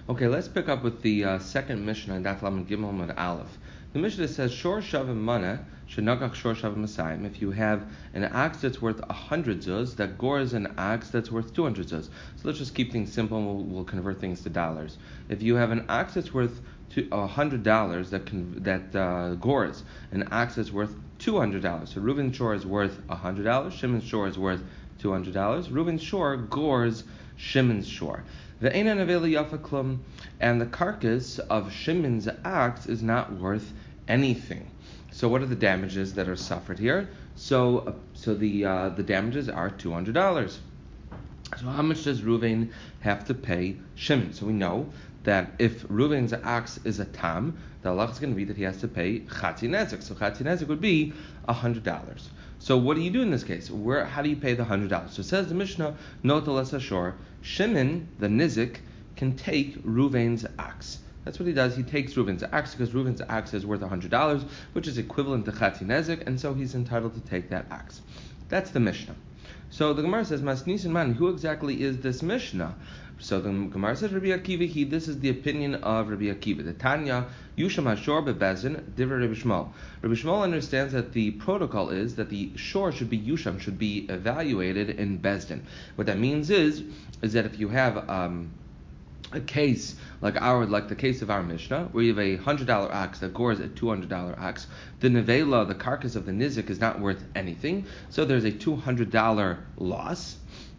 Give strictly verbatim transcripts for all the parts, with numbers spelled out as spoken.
Okay, let's pick up with the uh, second Mishnah in Daf Lamed Gimel Amud Aleph. The Mishnah says, Shor Shavim Mana, Shenagach Shor Shavim Masayim. If you have an ox that's worth one hundred zuz, that gores an ox that's worth two hundred zuz. So let's just keep things simple and we'll, we'll convert things to dollars. If you have an ox that's worth one hundred dollars that can, that uh, gores an ox that's worth two hundred dollars. So Reuben's shor is worth one hundred dollars, Shimon's shor is worth two hundred dollars. Reuben's shor gores Shimon's shor. The Einan Aveli Yafaklum, and the carcass of Shimon's ox is not worth anything. So what are the damages that are suffered here? So uh, so the uh, the damages are two hundred dollars. So how much does Reuven have to pay Shimon? So we know that if Reuven's ox is a tam, the halach is going to be that he has to pay chatzi nezek. So chatzi nezek would be one hundred dollars. So what do you do in this case? Where how do you pay the one hundred dollars? So it says the Mishnah, Not Ashor, Shimon, the nizik, can take Reuven's ox. That's what he does. He takes Reuven's ox because Reuven's ox is worth one hundred dollars, which is equivalent to chatzi nezek, and so he's entitled to take that ox. That's the Mishnah. So the Gemara says, Masnisin man, who exactly is this Mishnah? So the Gemara says, Rabbi Akiva, he, this is the opinion of Rabbi Akiva. The Tanya, Yusham Hashor bebezin, Divrei Rabbi Shmuel. Rabbi Shmuel understands that the protocol is that the shor should be Yusham, should be evaluated in Bezdin. What that means is, is that if you have um, a case like our, like the case of our Mishnah, where you have a hundred dollar ox that gores a two hundred dollar ox, the nevela, the carcass of the nizik, is not worth anything, so there's a two hundred dollar loss.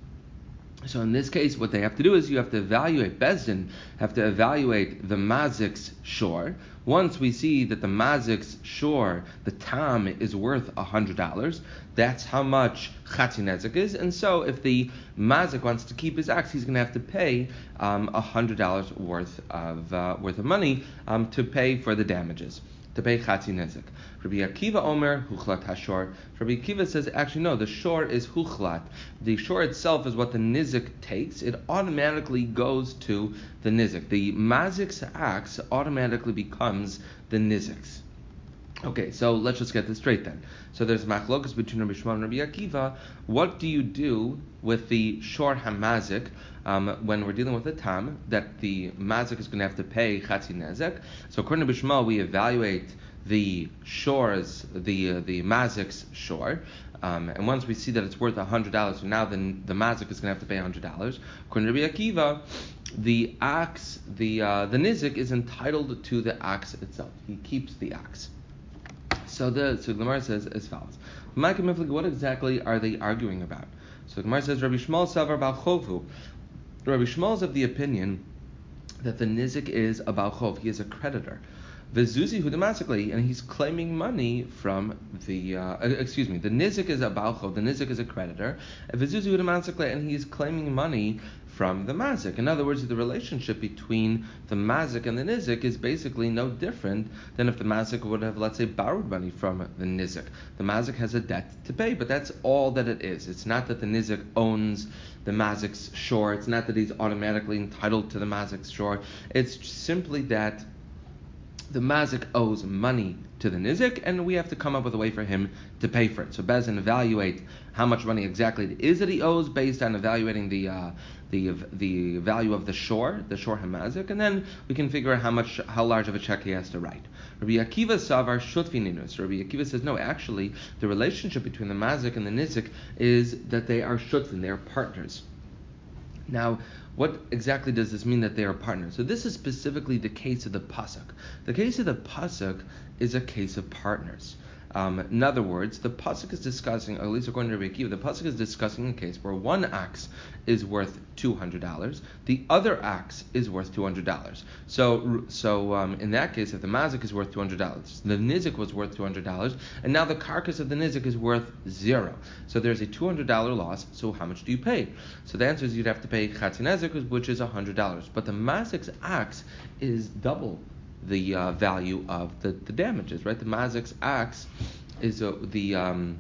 So in this case, what they have to do is you have to evaluate, Bezdin have to evaluate the mazik's shor. Once we see that the mazik's shor, the tam, is worth one hundred dollars, that's how much chatzi nezek is. And so if the mazik wants to keep his ox, he's going to have to pay um, one hundred dollars worth of uh, worth of money um, to pay for the damages, to pay chatzi nezek. Rabbi Akiva Omer huchlat hashor. Rabbi Akiva says, actually no, the shor is huchlat. The shor itself is what the nizik takes. It automatically goes to the nizik. The mazik's ox automatically becomes the nizik's. Okay, so let's just get this straight then. So there's machlokas between Rabbi Shmuel and Rabbi Akiva. What do you do with the shor hamazik um, when we're dealing with a tam that the mazik is going to have to pay chatzi nezek? So according to Rabbi Shmuel, we evaluate the shor's, the uh, the mazik's shor, um, and once we see that it's worth one hundred dollars, so now the the mazik is going to have to pay one hundred dollars. According to Rabbi Akiva, the ox, the uh, the nizik is entitled to the ox itself. He keeps the ox. So the so the Gemara says as follows: what exactly are they arguing about? So the Gemara says, Rabbi Shmuel savar bal chovu. Rabbi Shmuel is of the opinion that the nizik is a bal chov. He is a creditor. V'zuzi hu demasically, and he's claiming money from the. Uh, excuse me. The nizik is a bal chov. The nizik is a creditor. V'zuzi hu demasically, and he's claiming money from the mazik. In other words, the relationship between the mazik and the nizik is basically no different than if the mazik would have, let's say, borrowed money from the nizik. The mazik has a debt to pay, but that's all that it is. It's not that the nizik owns the mazik's shor. It's not that he's automatically entitled to the mazik's shor. It's simply that the mazik owes money to the nizik, and we have to come up with a way for him to pay for it. So Bezdin evaluate how much money exactly it is that he owes based on evaluating the uh, the the value of the shor, the shor hamazik, and then we can figure out how much, how large of a check he has to write. Rabbi Akiva savar shutfininus. Rabbi Akiva says no, actually the relationship between the mazik and the nizik is that they are shutfin, they are partners. Now, what exactly does this mean that they are partners? So this is specifically the case of the pasuk. The case of the pasuk is a case of partners. Um, in other words, the pasuk is discussing, or at least according to Rabbi Akiva, the pasuk is discussing a case where one ox is worth two hundred dollars, the other ox is worth two hundred dollars. So, so um, in that case, if the mazik is worth two hundred dollars, the nizik was worth two hundred dollars, and now the carcass of the nizik is worth zero. So there's a two hundred dollars loss. So how much do you pay? So the answer is you'd have to pay chatzi nezek, which is one hundred dollars. But the mazik's ox is double the uh, value of the, the damages, right? The mazik's ox is uh, the um,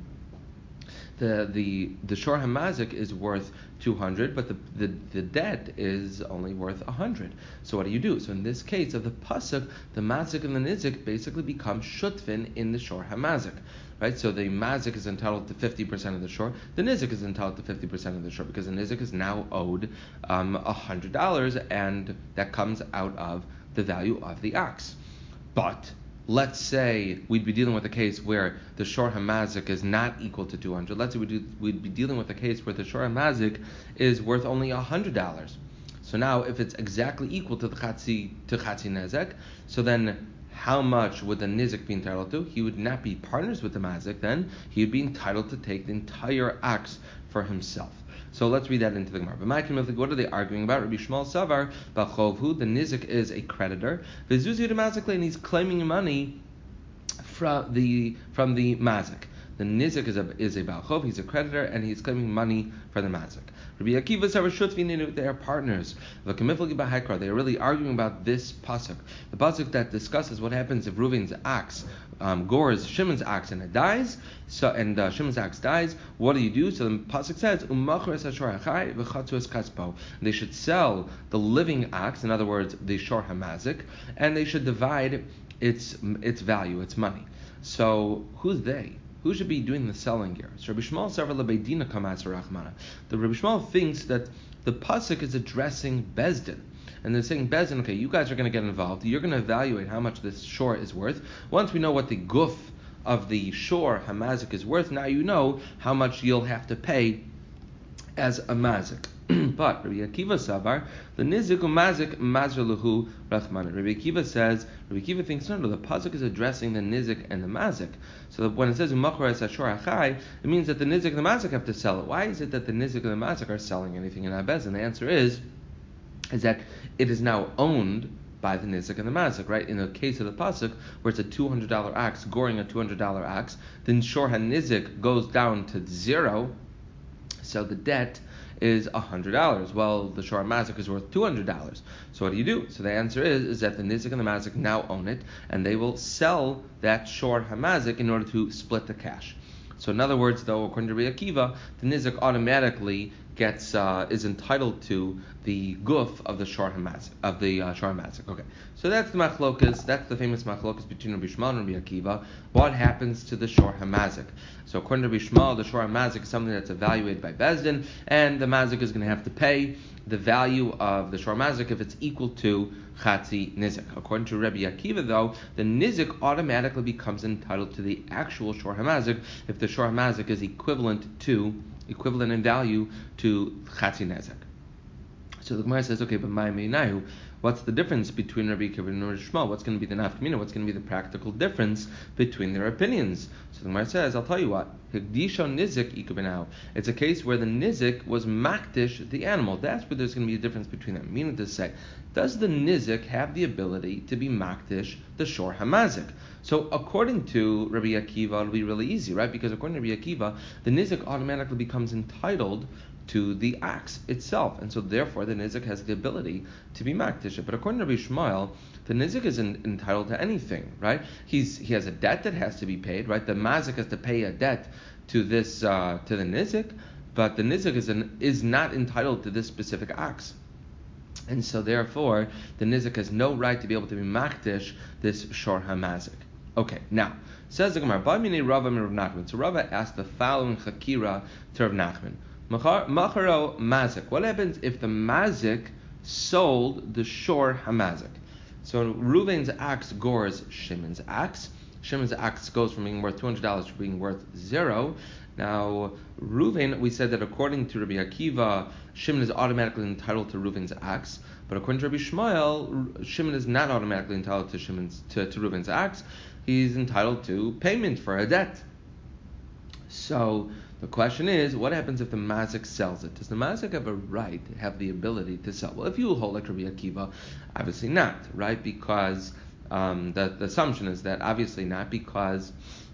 the the the shor hamazik is worth two hundred, but the, the the debt is only worth one hundred. So what do you do? So in this case of the pasuk, the mazik and the nizik basically become shutfin in the shor hamazik. right? So the mazik is entitled to fifty percent of the shore. The nizik is entitled to fifty percent of the shore because the nizik is now owed um, one hundred dollars, and that comes out of the value of the ox. But let's say we'd be dealing with a case where the shor hamazik is not equal to two hundred. Let's say we'd, do, we'd be dealing with a case where the shor hamazik is worth only one hundred dollars. So now, if it's exactly equal to the chatzi to chatzi nezek, so then how much would the nizik be entitled to? He would not be partners with the mazik. Then he would be entitled to take the entire ox for himself. So let's read that into the Gemara. What are they arguing about? Rabbi Shmuel Savar Bachovhu, the nizik is a creditor. V'zuzi the mazik, and he's claiming money from the from the mazik. The nizik is a is a balchov. He's a creditor, and he's claiming money for the mazik. Rabbi Akiva Sarashut, they are partners. They are really arguing about this pasuk, the pasuk that discusses what happens if Reuven's ox um, gores Shimon's ox and it dies. So and uh, Shimon's ox dies. What do you do? So the pasuk says, they should sell the living ox, in other words, the shor hamazik, and they should divide its its value, its money. So who's they? Who should be doing the selling here? So Rabbi Shmuel Savar Lebeidina Kamatz Rachmana. The Rabbi Shmuel thinks that the pasuk is addressing Bezdin, and they're saying Bezdin, okay, you guys are going to get involved. You're going to evaluate how much this shor is worth. Once we know what the guf of the shor hamazik is worth, now you know how much you'll have to pay as a mazik. But Rabbi Akiva Savar, the nizik umazik mazraluhu rachmana. Rabbi Akiva says, Rabbi Akiva thinks no, no, the pasuk is addressing the nizik and the mazik. So when it says umachar es hashor achai, it means that the nizik and the mazik have to sell it. Why is it that the nizik and the mazik are selling anything in Abez? And the answer is, is that it is now owned by the nizik and the mazik, right? In the case of the pasuk, where it's a two hundred dollars ox goring a two hundred dollars ox, then shor hanizik goes down to zero, so the debt is one hundred dollars. Well, the shor mazik is worth two hundred dollars. So what do you do? So the answer is, is that the nizik and the mazik now own it, and they will sell that shor hamazik in order to split the cash. So in other words, though, according to Rabbi Akiva, the nizik automatically gets uh, is entitled to the guf of the shor hamazik of the uh, shor hamazik. Okay, so that's the machlokas. That's the famous machlokas between Rabbi Shmuel and Rabbi Akiva. What happens to the shor hamazik? So according to Rabbi Shmuel, the shor hamazik is something that's evaluated by Bezdin, and the mazik is going to have to pay the value of the shor mazik if it's equal to chatzi nizik. According to Rabbi Akiva, though, the nizik automatically becomes entitled to the actual shor hamazik if the shor hamazik is equivalent to equivalent in value to chatzi nizik. So the Gemara says, okay, but my meinayu, what's the difference between Rabbi Akiva and Rabbi Shmuel? What's going to be the nafkamina? What's going to be the practical difference between their opinions? So the Gemara says, I'll tell you what. Higdisha nizik ikubenau. It's a case where the nizik was makdish the animal. That's where there's going to be a difference between them. Meaning to say, does the nizik have the ability to be makdish the shor hamazik? So according to Rabbi Akiva, it'll be really easy, right? Because according to Rabbi Akiva, the nizik automatically becomes entitled to the ox itself, and so therefore the nizik has the ability to be makdish. But according to Rabbi Shmuel, the nizik isn't entitled to anything, right? He's he has a debt that has to be paid, right? The mazik has to pay a debt to this uh, to the nizik, but the nizik is an, is not entitled to this specific ox, and so therefore the nizik has no right to be able to be makdish this shor hamazik. Okay, now says the Gemara, Ba'mini Rava min Rav Nachman. So Rava asked the following chakira to Rav Nachman. Macharo mazik. What happens if the mazik sold the shor hamazik? So Reuven's ox gores Shimon's ox. Shimon's ox goes from being worth two hundred dollars to being worth zero. Now, Reuven, we said that according to Rabbi Akiva, Shimon is automatically entitled to Reuven's ox, but according to Rabbi Shmuel, Shimon is not automatically entitled to Shimon's to, to Reuven's ox. He's entitled to payment for a debt. So the question is, what happens if the mazik sells it? Does the mazik have a right, have the ability to sell? Well, if you hold like Rabbi Akiva, obviously not, right? Because um, the, the assumption is that obviously not, because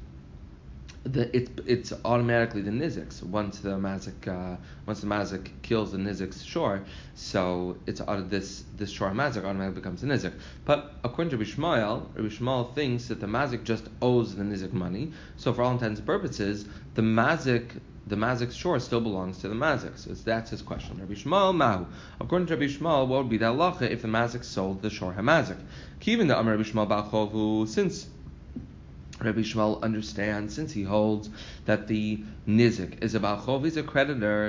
the, it, it's automatically the nizik's once the mazik uh, once the mazik kills the nizik's shor, so it's out of this this shor mazik automatically becomes a nizik. But according to Rabbi Shmuel, Rabbi Shmuel thinks that the mazik just owes the nizik money. So for all intents and purposes, the mazik the mazik's shor still belongs to the mazik. So that's his question. Rabbi Shmuel mahu. According to Rabbi Shmuel, what would be the halacha if the mazik sold the shor hamazik? Given the Amar Rabbi Shmuel Balchovu, since Rabbi Shmuel understands, since he holds that the nizik is about chov, he's a creditor,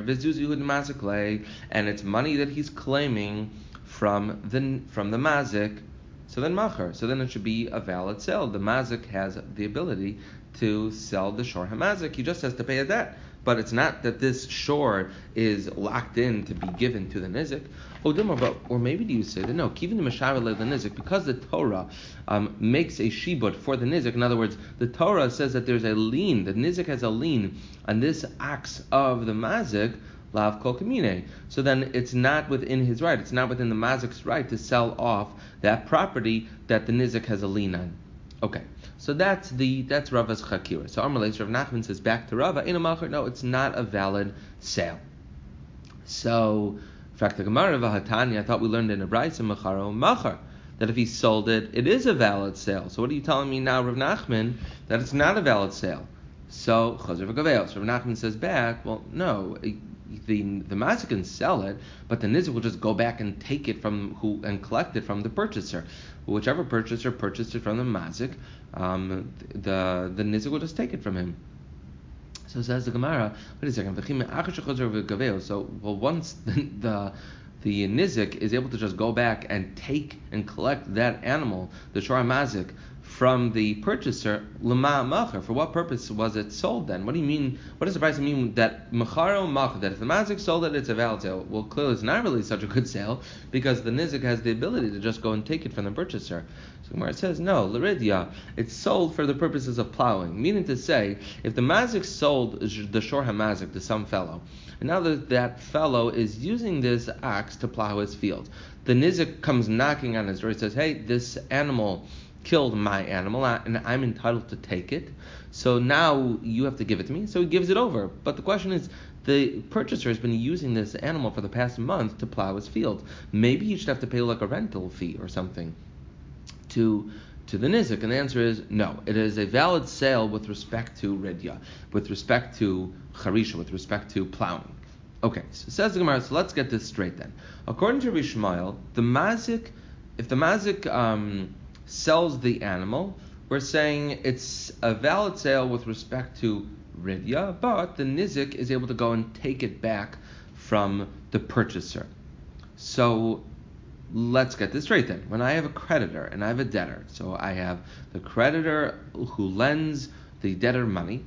and it's money that he's claiming from the from the mazik, so then macher, so then it should be a valid sale. The mazik has the ability to sell the shor hamazik, he just has to pay a debt. But it's not that this shore is locked in to be given to the nizik. But, or maybe do you say that no, even the mashara the nizik, because the Torah um, makes a shibud for the nizik. In other words, the Torah says that there's a lien. The nizik has a lien on this axe of the mazik. Lav kol kamine. So then it's not within his right. It's not within the mazik's right to sell off that property that the nizik has a lien on. Okay. So that's the that's Rava's chakira. So Amalei Rav Nachman says back to Rava, Ein macher. No, it's not a valid sale. So, in fact, the Gemara Vahatani, I thought we learned in a Brayso Macharo Macher that if he sold it, it is a valid sale. So what are you telling me now, Rav Nachman, that it's not a valid sale? So Chazer v'Gaveo. So Rav Nachman says back, well, no. The the mazik can sell it, but the nizik will just go back and take it from who and collect it from the purchaser. Whichever purchaser purchased it from the mazik, um, the the nizik will just take it from him. So says the Gemara. Wait a second. So well, once the the, the nizik is able to just go back and take and collect that animal, the shor mazik, from the purchaser, lema macher. For what purpose was it sold then? What do you mean? What does the price mean that macharo macher? That if the mazik sold it, it's a valid sale. Well, clearly it's not really such a good sale because the nizik has the ability to just go and take it from the purchaser. So Gemara says no, l'ridya. It's sold for the purposes of plowing. Meaning to say, if the mazik sold the shor hamazik to some fellow, and now that that fellow is using this axe to plow his field, the nizik comes knocking on his door. He says, "Hey, this animal killed my animal, and I'm entitled to take it. So now you have to give it to me." So he gives it over. But the question is, the purchaser has been using this animal for the past month to plow his field. Maybe he should have to pay like a rental fee or something to to the nizik. And the answer is no. It is a valid sale with respect to redya, with respect to charisha, with respect to plowing. Okay, so says the Gemara. So let's get this straight then. According to Rishmael, the mazik, if the mazik um, sells the animal, we're saying it's a valid sale with respect to ridya, but the nizik is able to go and take it back from the purchaser. So let's get this straight then. When I have a creditor and I have a debtor, so I have the creditor who lends the debtor money.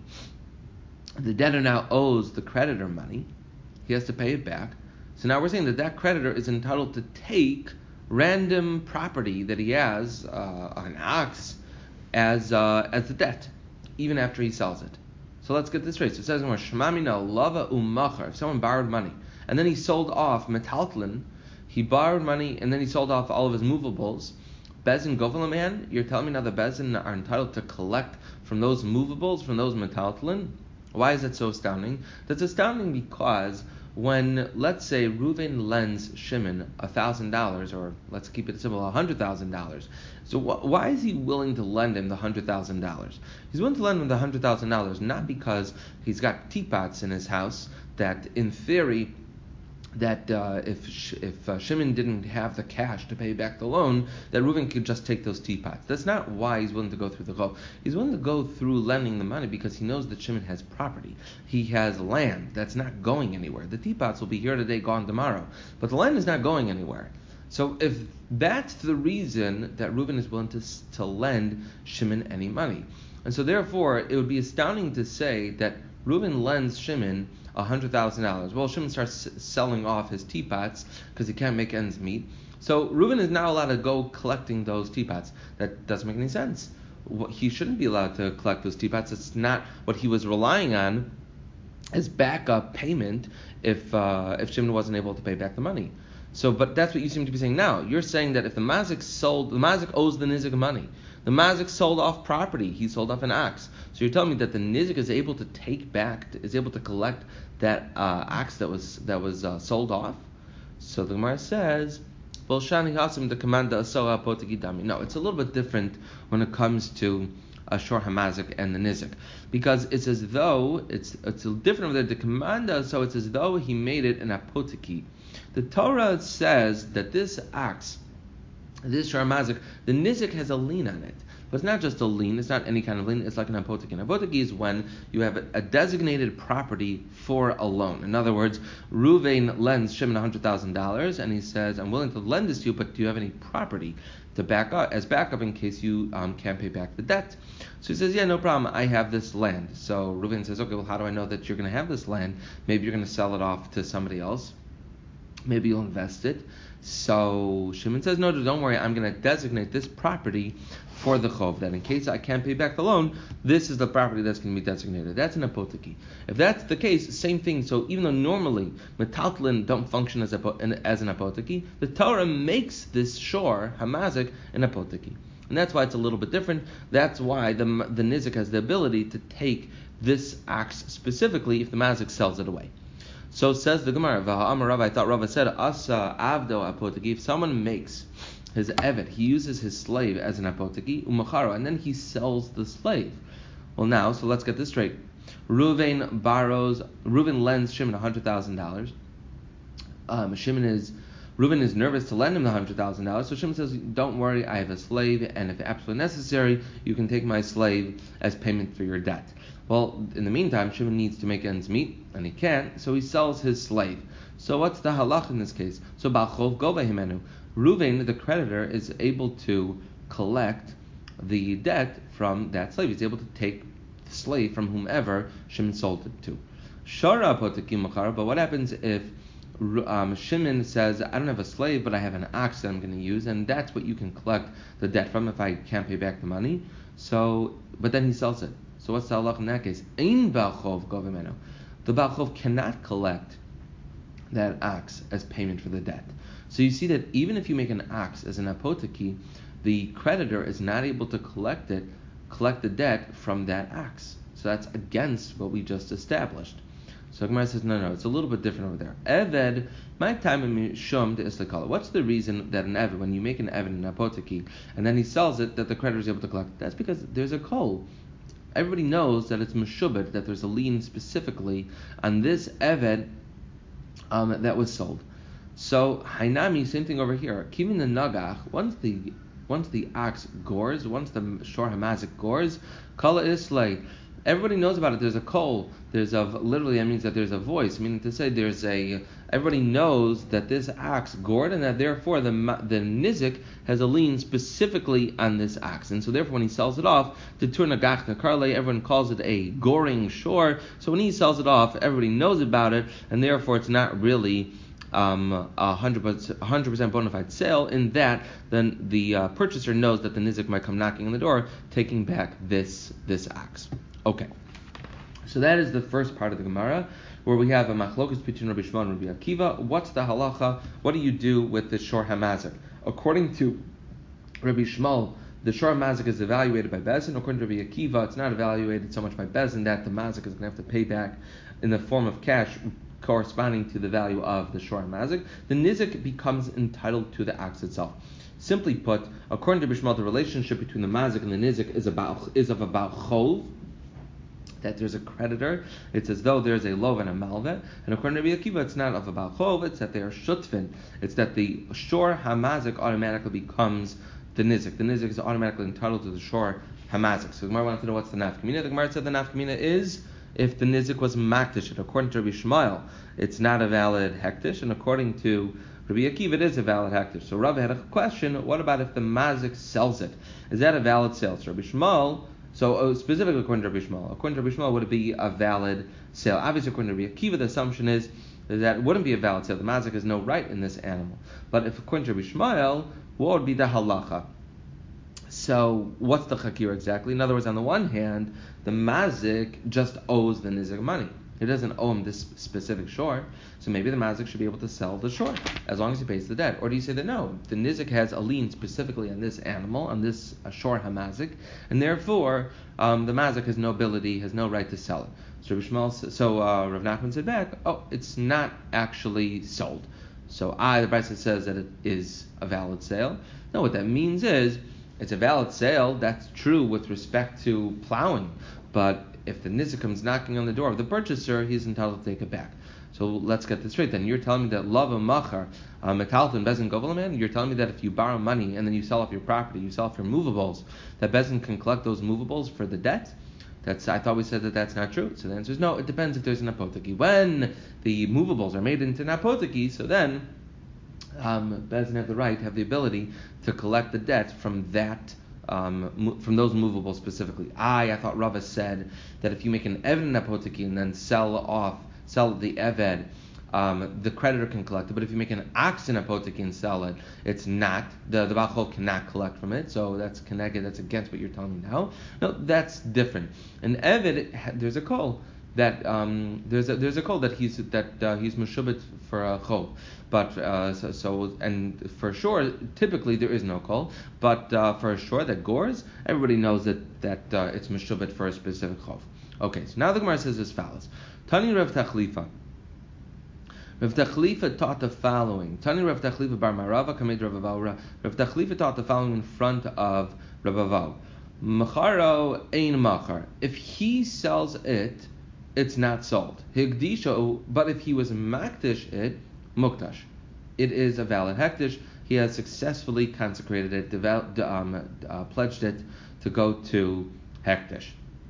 The debtor now owes the creditor money. He has to pay it back. So now we're saying that that creditor is entitled to take random property that he has, uh, an ox, as uh, as the debt, even after he sells it. So let's get this straight. So it says, "Shmamina lava u'machar." If someone borrowed money and then he sold off metaltlin, he borrowed money and then he sold off all of his movables. Bezin govela man, you're telling me now the bezin are entitled to collect from those movables, from those metaltlin? Why is that so astounding? That's astounding because when, let's say, Reuven lends Shimon a thousand dollars, or let's keep it simple, a hundred thousand dollars. So wh- why is he willing to lend him the hundred thousand dollars? He's willing to lend him the hundred thousand dollars not because he's got teapots in his house that, in theory, that uh, if if uh, Shimon didn't have the cash to pay back the loan, that Reuven could just take those teapots. That's not why he's willing to go through the chov. He's willing to go through lending the money because he knows that Shimon has property. He has land that's not going anywhere. The teapots will be here today, gone tomorrow, but the land is not going anywhere. So if that's the reason that Reuven is willing to to lend Shimon any money, and so therefore it would be astounding to say that Reuven lends Shimon one hundred thousand dollars. Well, Shimon starts selling off his teapots because he can't make ends meet. So Reuven is now allowed to go collecting those teapots. That doesn't make any sense. He shouldn't be allowed to collect those teapots. It's not what he was relying on as backup payment if uh, if Shimon wasn't able to pay back the money. So, but that's what you seem to be saying now. You're saying that if the mazik sold, the mazik owes the nizik money. The mazik sold off property. He sold off an ox. So you're telling me that the nizik is able to take back, is able to collect that uh, ox that was that was uh, sold off. So the Gemara says, "Well, shani hasim the commander asoa potagidami." No, it's a little bit different when it comes to a shor hamazik and the nizik, because it's as though it's it's different with the commander. So it's as though he made it an apotiki. The Torah says that this ox This shor hamazik, the nizik has a lien on it. But it's not just a lien, it's not any kind of lien, it's like an apoteki. An apoteki is when you have a, a designated property for a loan. In other words, Ruvain lends Shimon one hundred thousand dollars and he says, I'm willing to lend this to you, but do you have any property to back up, as backup in case you um, can't pay back the debt? So he says, yeah, no problem, I have this land. So Ruvain says, okay, well, how do I know that you're going to have this land? Maybe you're going to sell it off to somebody else. Maybe you'll invest it. So Shimon says, no, don't worry, I'm going to designate this property for the chov, that in case I can't pay back the loan, this is the property that's going to be designated. That's an apoteki. If that's the case, same thing. So even though normally metaltlin don't function as, a, as an apoteki, the Torah makes this shor, hamazik, an apoteki. And that's why it's a little bit different. That's why the the nizik has the ability to take this axe specifically if the mazik sells it away. So says the Gemara, V'ha'amar Rava, I thought Rava said, Asa avdo apoteki, if someone makes his evet, he uses his slave as an apoteki, umacharo, and then he sells the slave. Well now, so let's get this straight. Ruvain borrows, Ruvain lends Shimon one hundred thousand dollars. Um, Shimon is, Reuben is nervous to lend him the one hundred thousand dollars, so Shimon says, don't worry, I have a slave, and if absolutely necessary, you can take my slave as payment for your debt. Well, in the meantime, Shimon needs to make ends meet, and he can't, so he sells his slave. So what's the halach in this case? So Ba'chov Gova Himenu. Reuven, the creditor, is able to collect the debt from that slave. He's able to take the slave from whomever Shimon sold it to. Shara Apoteki Machara, but what happens if um, Shimon says, I don't have a slave, but I have an ox that I'm going to use, and that's what you can collect the debt from if I can't pay back the money. So, but then he sells it. So what's the halach in that case? Ein Ba'chov Gova Himenu. The Ba'chov cannot collect that ox as payment for the debt. So you see that even if you make an ox as an apoteki, the creditor is not able to collect it, collect the debt from that ox. So that's against what we just established. So Gemara says, no, no, it's a little bit different over there. Eved, my time in Shum is the color. What's the reason that an Eved, when you make an Eved, an apoteki, and then he sells it, that the creditor is able to collect? That's because there's a kol. Everybody knows that it's meshubed, that there's a lien specifically on this Eved um, that was sold. So Hainami, same thing over here. Kivin the nagach, once the once the ox gores, once the shor hamazik gores, kala islay. Everybody knows about it. There's a kol. There's a literally that means that there's a voice, meaning to say there's a. Everybody knows that this ox gored, and that therefore the the nizik has a lien specifically on this ox, and so therefore when he sells it off, the tur nagach karle, everyone calls it a goring shor. So when he sells it off, everybody knows about it, and therefore it's not really Um, a hundred percent bona fide sale, in that then the uh, purchaser knows that the nizik might come knocking on the door, taking back this this ox. Okay, so that is the first part of the Gemara, where we have a machlokus between Rabbi Shmuel and Rabbi Akiva. What's the halacha? What do you do with the shor hamazik? According to Rabbi Shmuel, the shor hamazik is evaluated by Bezin. According to Rabbi Akiva, it's not evaluated so much by Bezin, that the mazik is going to have to pay back in the form of cash corresponding to the value of the shor hamazik. The nizik becomes entitled to the ox itself. Simply put, according to Bishmal, the relationship between the mazik and the nizik is about is of about chov, that there's a creditor. It's as though there's a lov and a malvet. And according to Rabbi Akiva, it's not of about chov, it's that they are shutfin. It's that the shor hamazik automatically becomes the nizik. The nizik is automatically entitled to the shor hamazik. So the Gemara wanted to know what's the nafkamina. The Gemara said the nafkamina is if the nizik was makdish. According to Rabbi Shmuel, it's not a valid hektish, and according to Rabbi Akiva, it is a valid hektish. So Rav had a question: what about if the mazik sells it? Is that a valid sale? So Rabbi Shmuel, so uh, specifically according to Rabbi Shmuel, according to Rabbi Shmuel, would it be a valid sale? Obviously, according to Rabbi Akiva, the assumption is that it wouldn't be a valid sale. The mazik has no right in this animal. But if according to Rabbi Shmuel, what would be the halacha? So what's the chakir exactly? In other words, on the one hand, the mazik just owes the nizik money. He doesn't owe him this specific shor, so maybe the mazik should be able to sell the shor as long as he pays the debt. Or do you say that no, the nizik has a lien specifically on this animal, on this uh, shor hamazik, and therefore um, the mazik has no ability, has no right to sell it. So Rabbi Shmuel, so uh, Rav Nachman said back, oh, it's not actually sold. So I, the Brisa says that it is a valid sale. No, what that means is it's a valid sale. That's true with respect to plowing, but if the nizik comes knocking on the door of the purchaser, he's entitled to take it back. So let's get this straight. Then you're telling me that lava machar metalton bezin govelaman. You're telling me that if you borrow money and then you sell off your property, you sell off your movables, that bezin can collect those movables for the debt. That's I thought we said that that's not true. So the answer is no. It depends if there's an apoteki. When the movables are made into an apoteki, so then um, bezin have the right, have the ability to collect the debt from that. Um, from those movables specifically. I, I thought Rava said that if you make an eved apoteki and then sell off, sell the eved, um, the creditor can collect it. But if you make an ox in apoteki and sell it, it's not. The the bachol cannot collect from it. So that's connected. That's against what you're telling me now. No, that's different. An eved, there's a call that um, there's a there's a call that he's that uh, he's meshubit for a chov. But uh, so, so and for sure, typically there is no call. But uh, for sure that gores, everybody knows that that uh, it's meshubit for a specific chov. Okay, so now the Gemara says as follows: Tani Rav Tachlifa. Rav Tachlifa taught the following. Tani Rav Tachlifa bar Marava kamed Rav Avav. Rav Tachlifa taught the following in front of Rav Avav. Macharo ein machar. If he sells it, it's not sold. Higdisho, but if he was makdish it, mukdash. It is a valid hektish. He has successfully consecrated it, devel- um, uh, pledged it to go to hektish.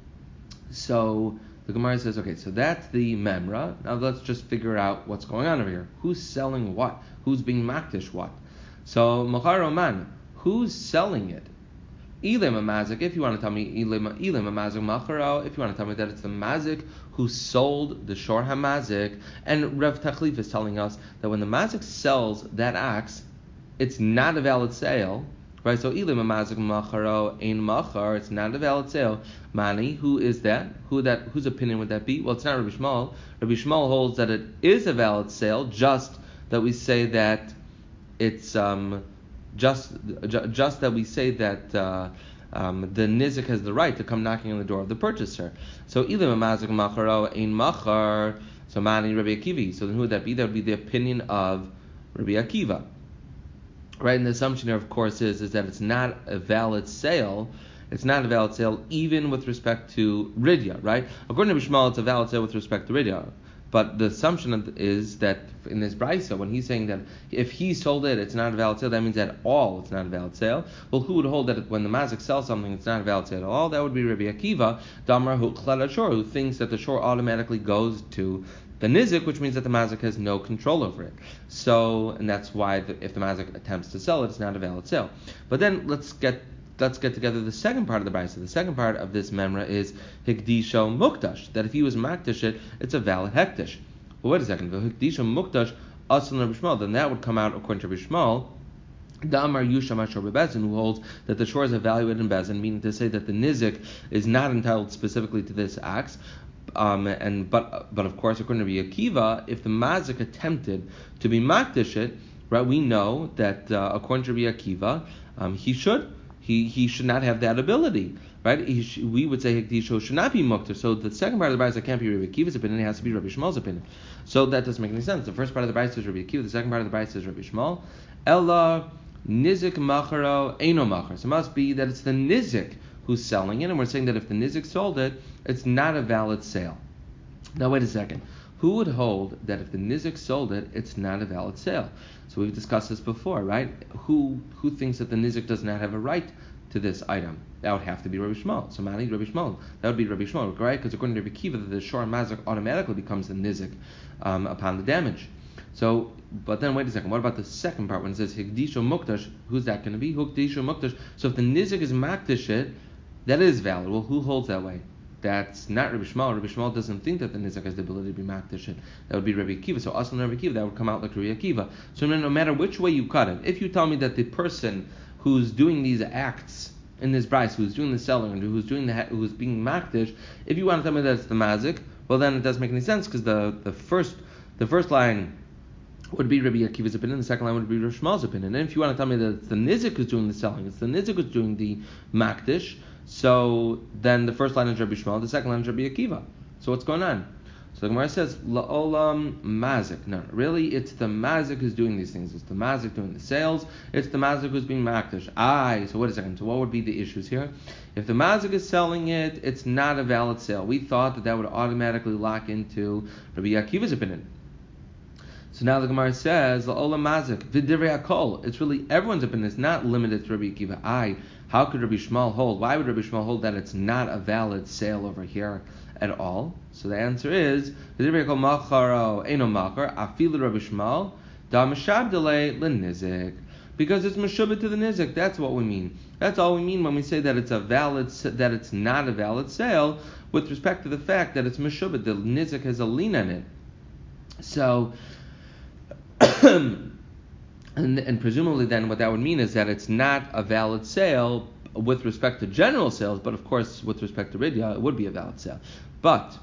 So the Gemara says, okay, so that's the memra. Now let's just figure out what's going on over here. Who's selling what? Who's being makdish what? So Machar Roman, who's selling it? Ilim Mazik, if you want to tell me Ilim Mazik Macharo, if you want to tell me that it's the Mazik who sold the Shor HaMazik, and Rev Tachlif is telling us that when the Mazik sells that ox, it's not a valid sale, right? So Ilim Mazik Macharo Ein Machar, it's not a valid sale. Mani, who is that? Who that? Whose opinion would that be? Well, it's not Rabbi Shmuel. Rabbi Shmuel holds that it is a valid sale, just that we say that it's um. Just, just that we say that uh, um, the nizik has the right to come knocking on the door of the purchaser. So ilim mazik macharo ein machar. So mani Rabbi Akiva. So then who would that be? That would be the opinion of Rabbi Akiva, right? And the assumption here, of course, is is that it's not a valid sale. It's not a valid sale even with respect to ridya, right? According to Bishmal, it's a valid sale with respect to ridya. But the assumption is that in this brisa, when he's saying that if he sold it, it's not a valid sale, that means at all it's not a valid sale. Well, who would hold that when the mazik sells something, it's not a valid sale at all? That would be Rabbi Akiva, Damar hu chlad shor, who thinks that the shor automatically goes to the nizik, which means that the mazik has no control over it. So, and that's why the, if the mazik attempts to sell it, it's not a valid sale. But then let's get Let's get together the second part of the brisa. The second part of this memra is hikdisho mukdash. That if he was makdash it, it's a valid hektish. Well, wait a second. Hikdisho mukdash asal Rabbi Shmuel. Then that would come out according to Rabbi Shmuel. Damar Yusham Ashor Bezin, who holds that the shor is evaluated in Bezin, meaning to say that the nizik is not entitled specifically to this axe. Um, and but but of course, according to Rabbi Akiva, if the mazik attempted to be makdash it, right, we know that uh, according to Rabbi Akiva, um, he should. He he should not have that ability, right? He sh- we would say Hikdisho should not be mukter. So the second part of the brisa can't be Rabbi Akiva's opinion; it has to be Rabbi Shmuel's opinion. So that doesn't make any sense. The first part of the brisa is Rabbi Akiva. The second part of the brisa is Rabbi Shmuel. Ella nizik macharo eino machar. So it must be that it's the nizik who's selling it, and we're saying that if the nizik sold it, it's not a valid sale. Now wait a second. Who would hold that if the nizik sold it, it's not a valid sale? So we've discussed this before, right? Who who thinks that the nizik does not have a right to this item? That would have to be Rabbi Shmuel. So Mani Rabbi Shmuel. That would be Rabbi Shmuel, right? Because according to Rabbi Akiva, the shor mazik automatically becomes the nizik um, upon the damage. So, but then wait a second. What about the second part when it says hikdisho mukdash? Who's that going to be? Hikdisho mukdash. So if the nizik is makdish it, that is valid. Well, who holds that way? That's not Rabbi Shmuel. Rabbi Shmuel doesn't think that the nizik has the ability to be makdish it. That would be Rabbi Akiva. So also Rabbi Akiva, that would come out like Rabbi Akiva. So no, no matter which way you cut it, if you tell me that the person who's doing these acts in this brisa, who's doing the selling, and who's doing the who's being makdish, if you want to tell me that it's the mazik, well then it doesn't make any sense because the, the first the first line would be Rabbi Akiva's opinion, the second line would be Rabbi Shmuel's opinion. And if you want to tell me that it's the nizik who's doing the selling, it's the nizik who's doing the makdish, so then the first line is Rabbi Shmuel, the second line is Rabbi Akiva. So what's going on? So the Gemara says, La'olam mazik. No, really, it's the mazik who's doing these things. It's the mazik doing the sales. It's the mazik who's being makdish. Aye, so wait a second. So what would be the issues here? If the mazik is selling it, it's not a valid sale. We thought that that would automatically lock into Rabbi Akiva's opinion. So now the Gemara says, Ola Mazik, Vidivrei Hakol. It's really everyone's opinion. It's not limited to Rabbi Akiva. I, how could Rabbi Shmuel hold? Why would Rabbi Shmuel hold that it's not a valid sale over here at all? So the answer is, Vidivrei Hakol Macharo Eino Machar, Afilu Rabbi Shmuel, Da Meshabdele L'Nizik. Because it's Meshubah to the Nizik. That's what we mean. That's all we mean when we say that it's a valid, that it's not a valid sale, with respect to the fact that it's Meshubah. The Nizik has a lien in it. So, and, and presumably then what that would mean is that it's not a valid sale with respect to general sales, but of course with respect to Ridya, it would be a valid sale. But,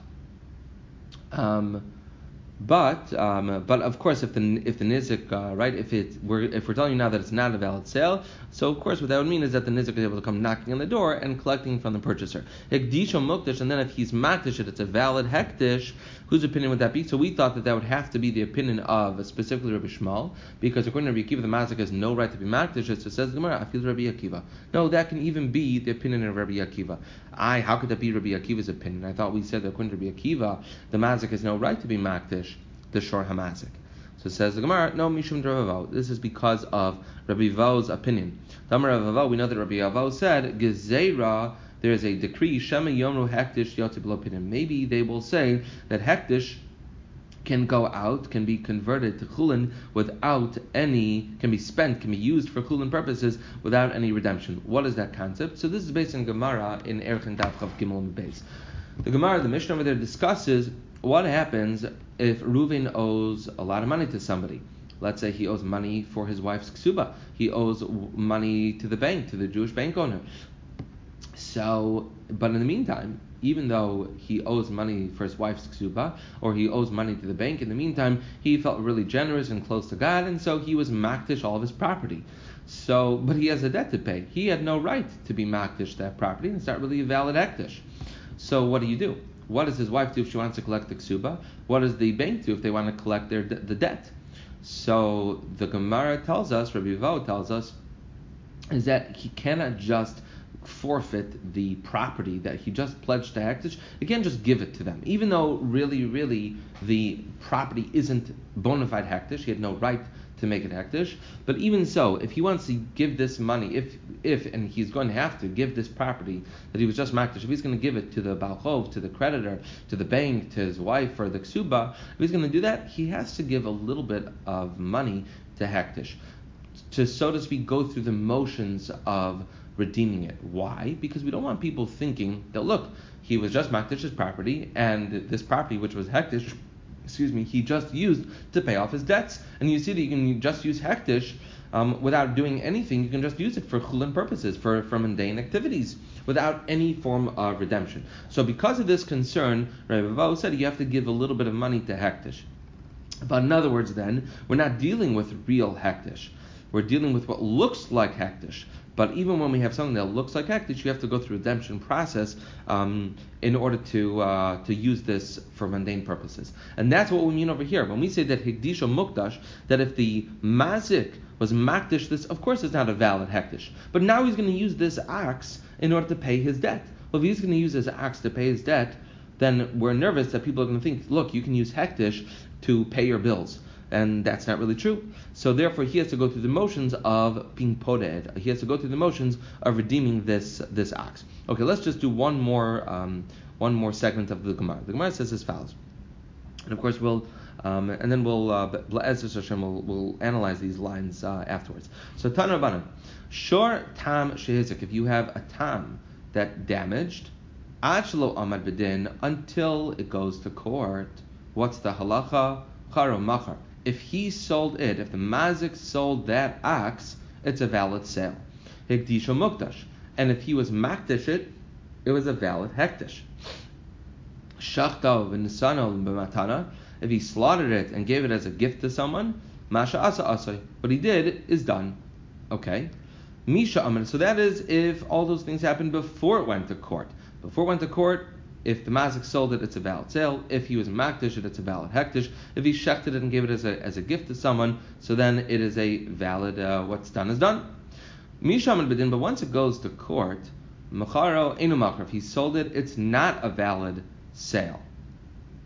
um, but, um, but of course, if the if the nizik, uh, right, if it we're if we're telling you now that it's not a valid sale, so of course what that would mean is that the nizik is able to come knocking on the door and collecting from the purchaser. Hekdish or mukdish, and then if he's makdish it, it's a valid hekdish. Whose opinion would that be? So we thought that that would have to be the opinion of specifically Rabbi Shmuel, because according to Rabbi Akiva, the mazik has no right to be makdish. So it says the Gemara, I feel Rabbi Akiva. No, that can even be the opinion of Rabbi Akiva. I, how could that be Rabbi Akiva's opinion? I thought we said that according to Rabbi Akiva, the mazik has no right to be makdish, the shor hamazik. So it says the Gemara, no, mishum Rava. This is because of Rabbi Vo's opinion. Tamar Rava, we know that Rabbi Avo said, Gezeira, there is a decree, Shema Yomru Hektish Yotzib Opinion. Maybe they will say that Hektish can go out, can be converted to chulin without any, can be spent, can be used for chulin purposes without any redemption. What is that concept? So this is based on Gemara in Erech Daf Chav Gimel and Beis. The Gemara, the Mishnah over there discusses what happens if Reuven owes a lot of money to somebody. Let's say he owes money for his wife's ksuba. He owes money to the bank, to the Jewish bank owner. So, but in the meantime, even though he owes money for his wife's ksuba, or he owes money to the bank, in the meantime, he felt really generous and close to God, and so he was makdish all of his property. So, but he has a debt to pay. He had no right to be makdish that property, and it's not really a valid hektish. So what do you do? What does his wife do if she wants to collect the ksuba? What does the bank do if they want to collect their the debt? So the Gemara tells us, Rabbi Vo tells us, is that he cannot just forfeit the property that he just pledged to hektish. He can't just give it to them, even though really, really the property isn't bona fide hektish. He had no right to make it hektish. But even so, if he wants to give this money, if if and he's going to have to give this property that he was just makdish, if he's going to give it to the balchov, to the creditor, to the bank, to his wife, or the ksuba, if he's going to do that, he has to give a little bit of money to hektish, to, so to speak, go through the motions of redeeming it. Why? Because we don't want people thinking that, look, he was just makdish's property, and this property, which was hektish, excuse me, he just used to pay off his debts. And you see that you can just use hektish um, without doing anything. You can just use it for chulin purposes, for, for mundane activities, without any form of redemption. So because of this concern, Rabbi Vo said you have to give a little bit of money to hektish. But in other words, then, we're not dealing with real hektish. We're dealing with what looks like hektish. But even when we have something that looks like hektish, you have to go through a redemption process um, in order to uh, to use this for mundane purposes. And that's what we mean over here. When we say that hekdish or mukdash, that if the mazik was makdish, this of course is not a valid hektish. But now he's going to use this ox in order to pay his debt. Well, if he's going to use this ox to pay his debt, then we're nervous that people are going to think, look, you can use hektish to pay your bills. And that's not really true. So therefore, he has to go through the motions of being poded. He has to go through the motions of redeeming this this ox. Okay, let's just do one more um, one more segment of the Gemara. The Gemara says as follows, and of course we'll um, and then we'll uh, we'll, we'll analyze these lines uh, afterwards. So Tana Rabbanan, shor tam shehizik. If you have a tam that damaged, ad shelo amad b'din, until it goes to court. What's the halacha? Charo machar. If he sold it, if the mazik sold that ox, it's a valid sale. Hekdish or mukdash. And if he was makdish it, it was a valid hekdish. Shachta v'nisano b'matana. If he slaughtered it and gave it as a gift to someone, masha asa asay. What he did is done. Okay. Misha amen. So that is if all those things happened before it went to court. Before it went to court, if the mazik sold it, it's a valid sale. If he was makdish it, it's a valid hektish. If he shechted it and gave it as a as a gift to someone, so then it is a valid, uh, what's done is done. Misham and bedin, but once it goes to court, macharo enu machar. If he sold it, it's not a valid sale.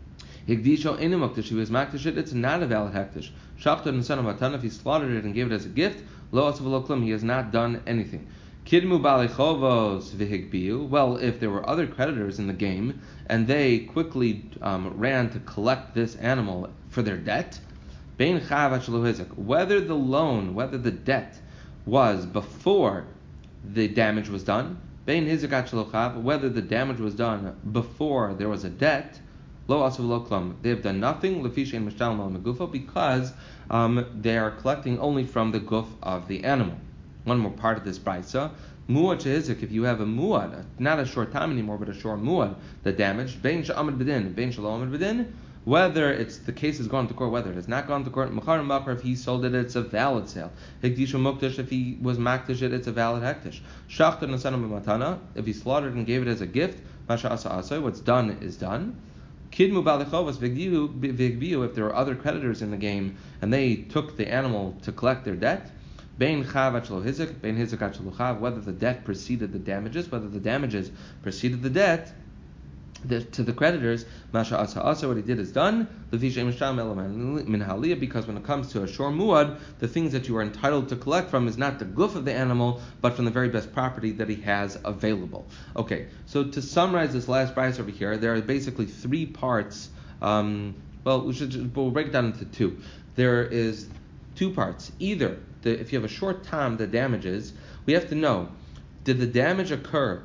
Higdisho inu mukdash, he was makdash it, it's not a valid hektish. Shachtar and son of matana, if he slaughtered it and gave it as a gift, lo asav lo klum, he has not done anything. Kidmu balichovos vihigbiu. Well, if there were other creditors in the game and they quickly um, ran to collect this animal for their debt, bein chav achlu hizek. Whether the loan, whether the debt was before the damage was done, bein hizek achlu chav. Whether the damage was done before there was a debt, lo asav lo klum. They have done nothing. Lefish ein mishtalim al megufo, because um, they are collecting only from the guf of the animal. One more part of this brisa. Muad shehizik, if you have a muad, not a short time anymore, but a short muad, the damage, bein sha'amad b'din, bein sha'lo amad b'din, whether it's the case has gone to court, whether it has not gone to court, machar and makar, if he sold it, it's a valid sale. Hikdishu mukdash, if he was makdash it, it's a valid hektish. Shachtar nasanam b'matana, if he slaughtered and gave it as a gift, masha asa asa, what's done is done. Kidmu balichovas vigbiu, if there are other creditors in the game and they took the animal to collect their debt, bein chav achlo hizik, bein hizik achlo chav, whether the debt preceded the damages, whether the damages preceded the debt the, to the creditors, masha asa asa, what he did is done. Lefish ein mishtam ela min haliyah, because when it comes to a shor muad, the things that you are entitled to collect from is not the guf of the animal, but from the very best property that he has available. Okay, so to summarize this last price over here, there are basically three parts. Um, well, we should just, we'll break it down into two. There is two parts. Either the, if you have a short time, the damages, we have to know, did the damage occur?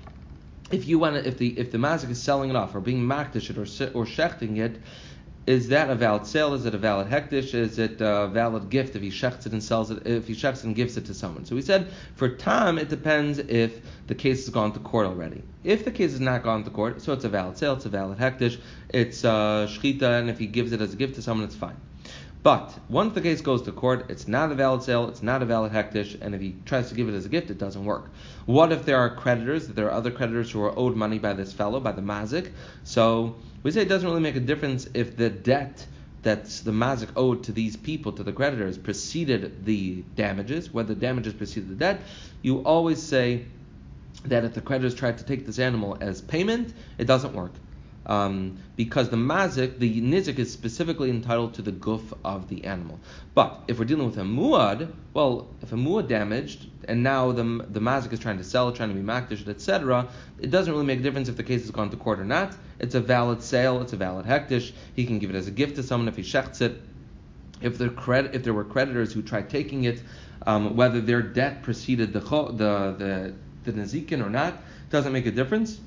If you want to, if the if the mazik is selling it off or being makdish it or or shechting it, is that a valid sale? Is it a valid hektish? Is it a valid gift if he shechts it and sells it? If he shechts it and gives it to someone? So we said for tam it depends if the case has gone to court already. If the case has not gone to court, so it's a valid sale. It's a valid hektish. It's uh, shchita, and if he gives it as a gift to someone, it's fine. But once the case goes to court, it's not a valid sale, it's not a valid hektish, and if he tries to give it as a gift, it doesn't work. What if there are creditors, if there are other creditors who are owed money by this fellow, by the mazik? So we say it doesn't really make a difference if the debt that's the mazik owed to these people, to the creditors, preceded the damages, whether the damages preceded the debt. You always say that if the creditors tried to take this animal as payment, it doesn't work. Um, because the mazik, the nizik, is specifically entitled to the guf of the animal. But if we're dealing with a muad, well, if a muad damaged, and now the the mazik is trying to sell it, trying to be makdish, et cetera, it doesn't really make a difference if the case has gone to court or not. It's a valid sale, it's a valid hektish. He can give it as a gift to someone if he shechts it. If there credit, if there were creditors who tried taking it, um, whether their debt preceded the the the, the nazikin or not, doesn't make a difference.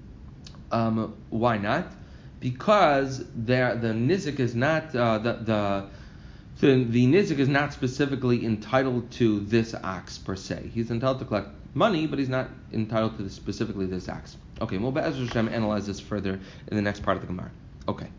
Um, why not? Because there, the nizik is not uh, the the the, the nizik is not specifically entitled to this ox per se. He's entitled to collect money, but he's not entitled to this, specifically this ox. Okay, we'll Be'ez Hashem analyze this further in the next part of the Gemara. Okay.